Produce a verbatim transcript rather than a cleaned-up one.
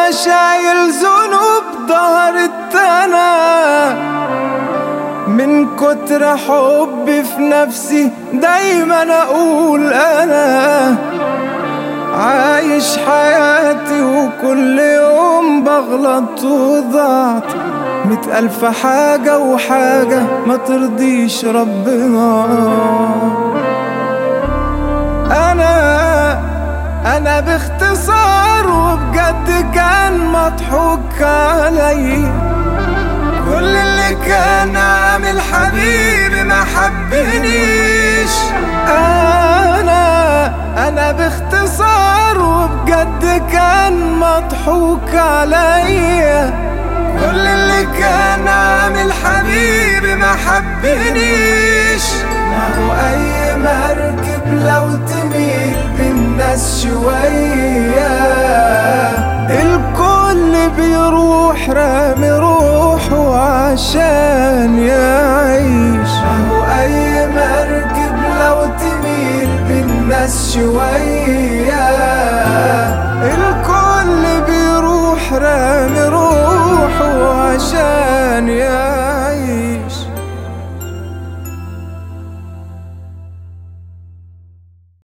وانا شايل ذنوب ظهرت انا من كتر حبي في نفسي. دايما اقول انا عايش حياتي وكل يوم بغلط وضعت مئة ألف حاجة وحاجة ما ترضيش ربنا. أنا أنا باختصار وبجد كان مضحوك علي. كل اللي كان عامل حبيبي ما حبنيش. أنا أنا باختصار وبجد كان مضحوك عليا. كل اللي كان عامل حبيبي ما حبنيش. ما هو أي مركب لو تميل بالناس شوية الكل بيروح رامي روحه عشان يعيش. ما هو أي مركب لو تميل بالناس شوية